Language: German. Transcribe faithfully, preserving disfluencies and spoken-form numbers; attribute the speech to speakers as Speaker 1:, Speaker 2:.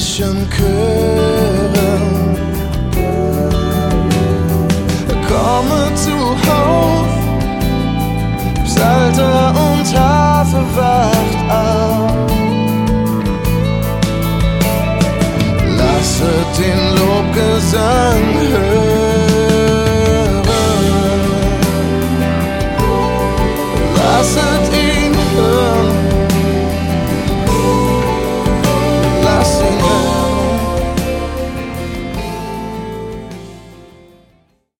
Speaker 1: himmlischen Chöre. Komme zuhauf, Psalter und Harfe wacht auf. Lasset den Lobgesang